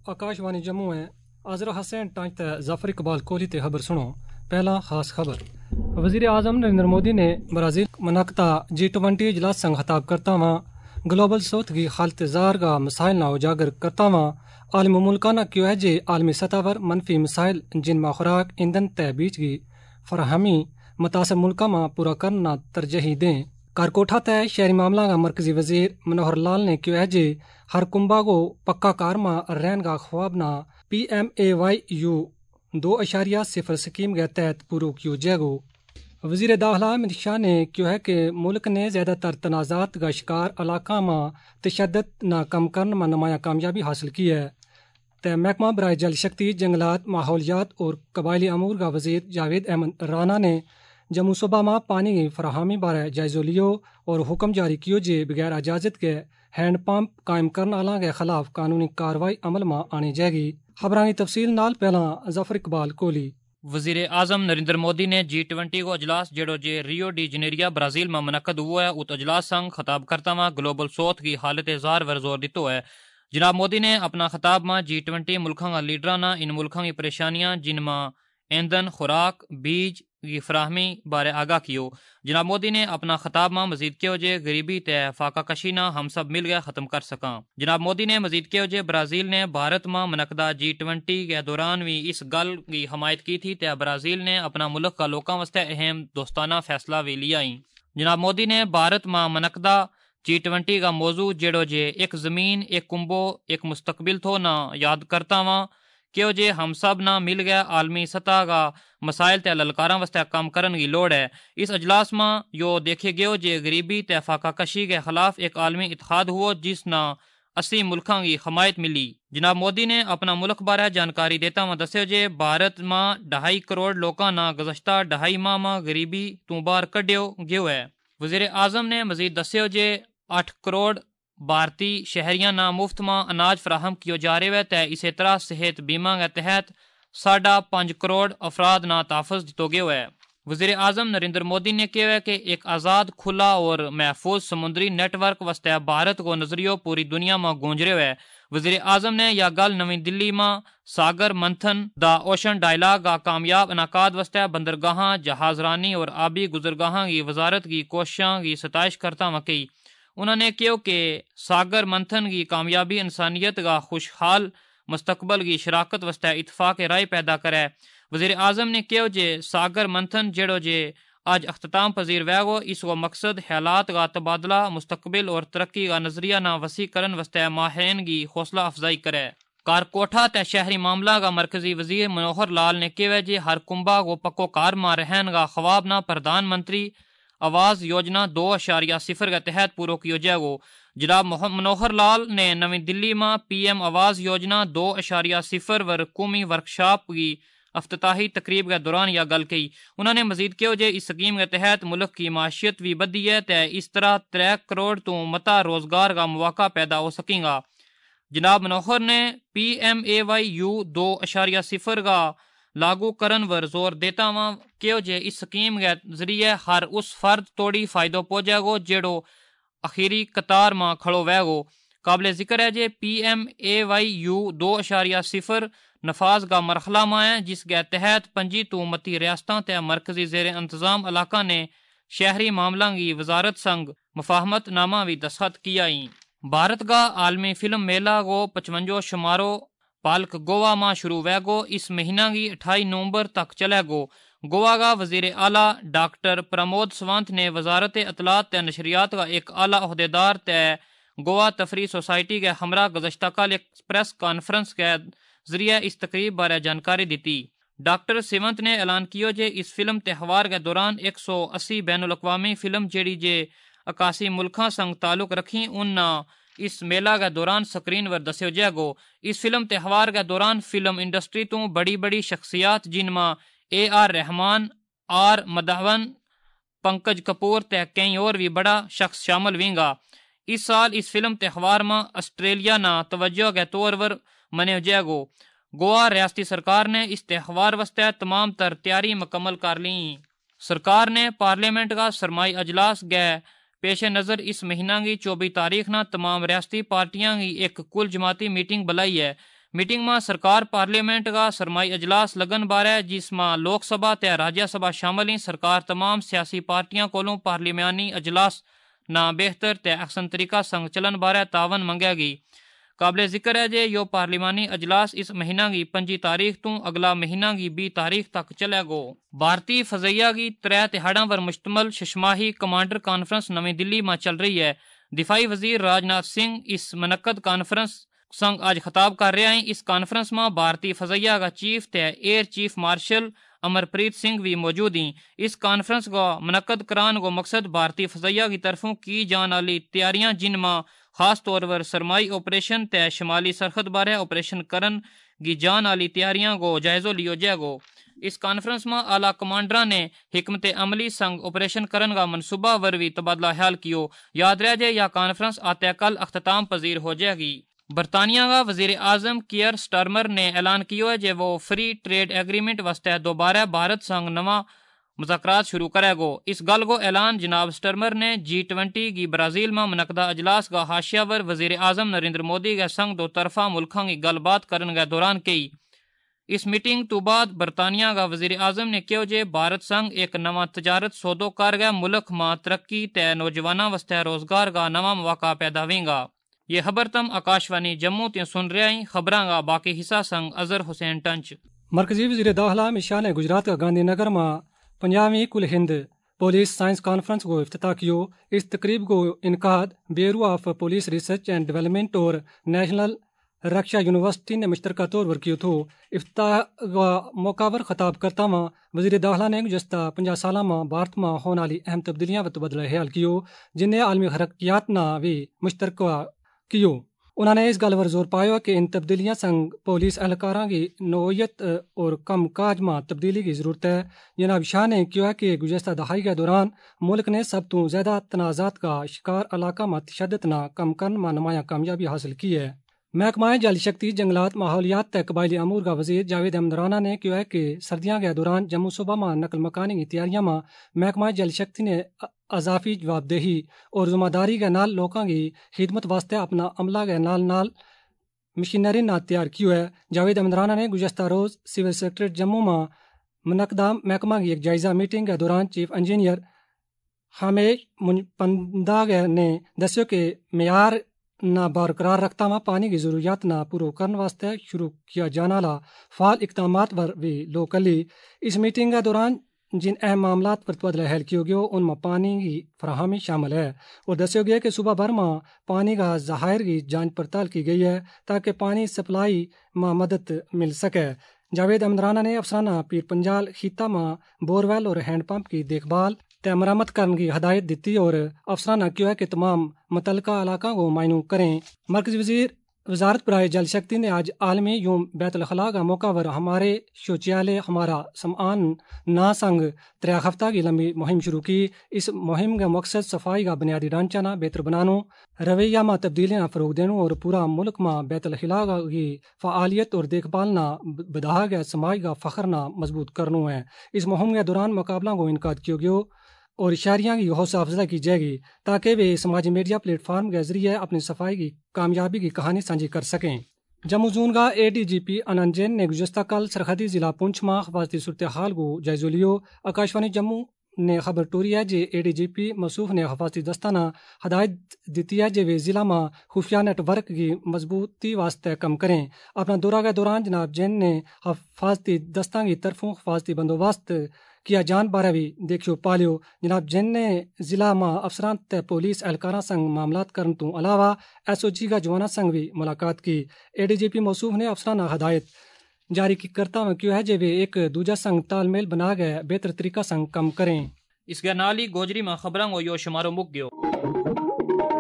आकाशवाणी जम्मू है आजरा हसैन टांच जाफर इकबाल कोहली ते खबर सुनो। पहला खास खबर। वज़ीर आज़म नरेंद्र मोदी ने ब्राज़ील मनकता G20 इजलास संग खिताब करता हुआ ग्लोबल साउथ की हालत ज़ार का मसाइल ना उजागर करता हुआ आलमी मुल्काना क्यों है जे आलमी सतह पर मनफी मसाइल जिनमें खुराक ईंधन तय बीच की फराहमी मुतासर मुल्का में पूरा करना तरजीही दें। कारकोठा तय शहरी मामला का मरकजी वजीर मनोहर लाल ने क्यों है जे हर कुंबा को पक्का कार में रहन का ख्वाब ना PMAYU 2.0 स्कीम के तहत पूरा क्यों जैगो। वज़ीर दाखिला अमित शाह ने क्यों है कि मुल्क ने ज़्यादातर तनाज़ात का शिकार इलाका में तशद्दुद ना कम करने में नुमाया कामयाबी हासिल की है। तय महकमा बराए जल शक्ति जंगलात माहौलियात और कबायली अमूर का वज़ीर जावेद अहमद राना ने जम्मू सूबा में पानी की फराहमी बारे जायज़ो लियो और हुक्म जारी कियो जे बगैर इजाज़त के हैंड पंप कायम करने वालों के खिलाफ कानूनी कार्रवाई अमल में आनी जाएगी। खबरां की तफसील नाल पहला जफर इकबाल कोहली। वज़ीर आज़म नरेंद्र मोदी ने G20 को अजलास जेड़ो जे रियो डी जनेरिया ब्राज़ील में मुनक्कद हुआ है उत अजलास संग खिताब करता हुआ ग्लोबल साउथ की हालत ज़ार वर जोर दितो है। जनाब मोदी ने अपना खिताब में G20 मुल्कों का लीडराना इन मुल्कों की परेशानियां जिनमें ईंधन खुराक बीज की फराहमी बारे आगाह कियो। जनाब मोदी ने अपना खिताब में मजीद किया जे गरीबी तय फाका कशी ना हम सब मिल गए खत्म कर सका। जनाब मोदी ने मजीद किया जे ब्राज़ील ने भारत में मुनक्कदा G20 के दौरान भी इस गल की हमायत की थी तय ब्राज़ील ने अपना मुल्क का लोगों वास्ते अहम दोस्ताना फैसला भी लिया ही। जनाब मोदी ने भारत में मुनक्कदा G20 का मौजू जेड़ो जे एक ज़मीन एक कुंबो एक मुस्तकबिल थो ना याद करता हुआ क्यों जे हम सब ना मिल गया आलमी सतह का मसाइल तय ललकारा वास्ते काम करन की लोड़ है। इस अजलास में यो देखे गयो जे गरीबी तय फाका कशी के खिलाफ एक आलमी इत्तेहाद हुआ जिस ना 80 मुल्कों की हमायत मिली। जनाब मोदी ने अपना मुल्क बारे जानकारी देता हुआ दस्यो जे भारत में 2.5 करोड़ लोगों ना गुज़श्ता 2.5 माह में गरीबी तू बाहर कढ़ियो गयो है। वज़ीर आज़म ने मजीद दस्यो जे 8 करोड़ भारतीय शहरियां ना मुफ्त में अनाज फराहम किया जा रहे है तय इसी तरह सेहत बीमा के तहत 5.5 करोड़ अफराद ना तहफ़्फ़ुज़ दितो गयो है। वज़ीर आज़म नरेंद्र मोदी ने कहा है कि एक आज़ाद खुला और महफूज समुद्री नेटवर्क वास्ते भारत को नजरियो पूरी दुनिया में गूंज रहा है। वज़ीर आज़म ने यह गल नवी दिल्ली में सागर मंथन द ओशन डायलॉग का कामयाब इनाकाद वास्ते बंदरगाह जहाजरानी और आबी गुजरगाह की वजारत की कोशिशों की सताइश करता हुआ कही। उन्होंने कहा कि सागर मंथन की कामयाबी इंसानियत का खुशहाल मुस्तकबल की शराकत वास्ते इतफाक राय पैदा करे। वज़ीर आज़म ने कहा जे सागर मंथन जेड़ो जे आज अख्ताम पजीर वैगो इसको मकसद ख्यालात का तबादला मुस्तकबिल और तरक्की का नजरिया ना वसी करन वास्ते माहिरीन की हौसला अफजाई करे। कारकोठा तय शहरी मामला का मरकजी वजीर मनोहर लाल ने कहा जे हर कुंबा को पक्को कार में रहन का ख्वाब ना प्रधानमंत्री आवास योजना 2.0 के तहत पूरा किया जाएगा। जनाब मनोहर लाल ने नवी दिल्ली में PM आवास योजना 2.0 वर कौमी वर्कशॉप की अफ्ताही तकरीब के दौरान यह गल कही। उन्होंने मजीद किया जे इस स्कीम के तहत मुल्क की माशियत भी बढ़ी है तय इस तरह 3 करोड़ तो मता रोजगार का मौका पैदा हो सकेगा। जनाब मनोहर ने PMAYU 2.0 का लागू करन वर जोर देता हुआ क्यों जे इस स्कीम के जरिए हर उस फर्द तोड़ी फायदो पहुंचेगो जेड़ो आखिरी कतार में खड़ो वैगो। काबिल जिक्र है जे PMAYU 2.0 नफाज का मरहला में है जिसके तहत 25 तो मती रियासतों तय मरकजी जेर इंतजाम इलाका ने शहरी मामलों की वजारत संग मुफाहमत नामा भी दस्तखत किया ही। भारत का आलमी फिल्म मेला को 55 शुमारो पालक गोवा में शुरू वैगो इस महीना की 28 नवंबर तक चलेगो। गोवा का वजीर आला डॉक्टर प्रमोद सावंत ने वजारत इतलात तय नशरियात का एक आला अहदेदार तय गोवा तफरी सोसाइटी के हमरा गुज़श्ता कल एक प्रेस कॉन्फ्रेंस के जरिए इस तकरीब बारे जानकारी दी। डॉक्टर सावंत ने ऐलान किया जे इस फिल्म त्यौहार के दौरान 180 बैनुल अक़वामी फिल्म जेड़ी जे 81 मुल्कों संग ताल्लुक रखी उन इस मेला के दौरान स्क्रीन वर दस्यो जाएगो। इस फिल्म त्यौहार के दौरान फिल्म इंडस्ट्री तो बड़ी बड़ी शख्सियात जिनमें AR रहमान R मधवन पंकज कपूर तय कई और भी बड़ा शख्स शामिल होंगे। इस साल इस फिल्म त्यौहार में ऑस्ट्रेलिया ना तवज्जो के तौर पर मनाया जाएगो। गोवा रियासती सरकार ने इस त्यौहार वास्ते तमाम तर तैयारी मुकम्मल कर ली। सरकार ने पार्लियामेंट का सरमाई अजलास गए पेश नज़र इस महीना की 24 तारीख न तमाम रियासती पार्टियां की एक कुल जमाती मीटिंग बुलाई है। میٹنگ میں سرکار پارلیمنٹ کا سرمائی اجلاس لگن بارے جس میں لوک سبھا تے راجیہ سبھا شامل ہیں. سرکار تمام سیاسی پارٹیاں کولوں پارلیمانی اجلاس نہ بہتر تے احسن طریقہ سنگ چلن بارے تعاون منگے گی. قابل ذکر ہے جے یو پارلیمانی اجلاس اس مہینہ کی 5 تاریخ تو اگلا مہینہ کی 20 تاریخ تک چلے گو. بھارتی فضائیہ کی 3 تہاڑاں پر مشتمل ششماہی کمانڈر کانفرنس نئی دلی میں چل رہی ہے. دفاعی وزیر راج ناتھ سنگھ اس منعقد کانفرنس سنگ آج خطاب کر رہے ہیں. اس کانفرنس میں بھارتی فضائیہ کا چیف تے air chief marshal Amarpreet Singh بھی موجود ہیں. اس کانفرنس کو منعقد کران کو مقصد بھارتی فضائیہ کی طرفوں کی جان والی تیاریاں جن میں خاص طور پر سرمائی آپریشن تے شمالی سرحد بارے آپریشن کرن کی جان والی تیاریاں کو جائزہ لیو جائے گو. اس کانفرنس میں اعلیٰ کمانڈراں نے حکمت عملی سنگ آپریشن کرن کا منصوبہ وروی تبادلہ خیال کیو. یاد رہ جائے یہ کانفرنس آتے کل اختتام پذیر ہو جائے گی. برطانیہ کا وزیر اعظم کیئر سٹارمر نے اعلان کیا ہے کہ وہ فری ٹریڈ ایگریمنٹ واسطے دوبارہ بھارت سنگ نواں مذاکرات شروع کرے گو. اس گل کو اعلان جناب سٹرمر نے G20 کی برازیل میں منعقدہ اجلاس کا حاشیہ ور وزیر اعظم نریندر مودی کے سنگ دو طرفہ ملکوں کی گل بات کرنے کے دوران کی. اس میٹنگ تو بعد برطانیہ کا وزیر اعظم نے کہو جے بھارت سنگ ایک نواں تجارت سودو کر گیا ملک میں ترقی تے نوجوانوں واسطے روزگار کا نواں مواقع پیدا ہوئیں گا. یہ خبر تم آکاشوانی جموں تے سن رہے ہیں. خبراں کا باقی حصہ سنگ اظہر حسین ٹنچ. مرکزی وزیر داخلہ امت شاہ نے گجرات کا گاندھی نگر میں 50ویں کل ہند پولیس سائنس کانفرنس کو افتتاح کیو. اس تقریب کو انعقاد bureau of police research and development اور نیشنل رکشا یونیورسٹی نے مشترکہ طور پر کیو تھو. افتتاح کا موقع پر خطاب کرتا ہوا وزیر داخلہ نے گزشتہ 50 سالہ میں بھارت میں ہونے والی اہم تبدیلیاں و تبادلہ خیال کیو جن نے عالمی حرکیات نہ بھی مشترکہ کیو. انہوں نے اس گل پر زور پایا کہ ان تبدیلیاں سنگ پولیس اہلکاراں کی نوعیت اور کم کاج میں تبدیلی کی ضرورت ہے. جناب شاہ نے کیا کہ گزشتہ دہائی کے دوران ملک نے سب تو زیادہ تنازعات کا شکار علاقہ میں تشدد نہ کم کرنے میں نمایاں کامیابی حاصل کی ہے. محکمہ جل شکتی جنگلات ماحولیات تے قبائلی امور کا وزیر جاوید احمد رانا نے کیا کہ سردیاں کے دوران جموں صوبہ میں نقل مکانی کی تیاریاں میں محکمہ جل شکتی نے اضافی جواب دہی اور ذمہ داری کے نال لوگوں کی خدمت واسطے اپنا عملہ کے نال مشینری نہ تیار کیو ہے. جاوید احمد رانا نے گزشتہ روز سول سیکرٹریٹ جموں میں منعقدہ محکمہ کی ایک جائزہ میٹنگ کے دوران چیف انجینئر حامیش منپنداگ نے دسیو کہ معیار نہ برقرار رکھتا ہوا پانی کی ضروریات نہ پورو کرنے واسطے شروع کیا جانے والا فعال اقدامات پر بھی لوکلی. اس میٹنگ کے دوران جن اہم معاملات پر تبادلہ خیال کیا گیا ان میں پانی کی فراہمی شامل ہے اور دسیا گیا کہ صوبہ بھر میں پانی کا ذخائر کی جانچ پڑتال کی گئی ہے تاکہ پانی سپلائی میں مدد مل سکے. جاوید احمد رانا نے افسرانہ پیر پنجال خطہ میں بورویل اور ہینڈ پمپ کی دیکھ بھال تے مرمت کرنے کی ہدایت دیتی اور افسرانہ کیا کہ تمام متعلقہ علاقوں کو معینو کریں. مرکزی وزیر وزارت برائے جل شکتی نے آج عالمی یوم بیت الخلاء کا موقع پر ہمارے شوچالیہ ہمارا سمان نا سنگ 3 ہفتہ کی لمبی مہم شروع کی. اس مہم کا مقصد صفائی کا بنیادی ڈھانچہ نہ بہتر بنانو، رویہ میں تبدیلی نہ فروغ دینا اور پورا ملک میں بیت الخلاء کی فعالیت اور دیکھ بھال نہ بدہا گیا سماج کا فخر نہ مضبوط کرنا ہے. اس مہم کے دوران مقابلوں کو انعقاد کیا گیا اور اشاریہ کی حوصلہ افزائی کی جائے گی تاکہ وہ سماجی میڈیا پلیٹ فارم کے ذریعے اپنی صفائی کی کامیابی کی کہانی سانجھی کر سکیں. جموں زون کا ADGP آنند جین نے گزشتہ کل سرحدی ضلع پونچھ میں حفاظتی صورتحال کو جائزہ لیو. آکاشوانی جموں نے خبر ٹوری ہے کہ ADGP موصوف نے حفاظتی دستانہ ہدایت دیتی ہے کہ وہ ضلع میں خفیہ نیٹ ورک کی مضبوطی واسطے کم کریں. اپنا دورہ کے دوران جناب جین نے حفاظتی دستوں کی طرفوں حفاظتی بندوبست کیا جان بارے بھی دیکھو پالیو. جناب جین نے ضلع میں افسران تے پولیس اہلکاراں سنگ معاملات کرنے تو علاوہ SOG کا جواناں سنگ بھی ملاقات کی. ADGP موصوف نے افسرانہ ہدایت جاری کرتا ہوا کیوں ہے کہ وہ ایک دوجہ سنگ تال میل بنا گئے بہتر طریقہ سنگ کم کریں. اس کے نال ہی گوجری میں خبراں کو یو شمارو مک گیو.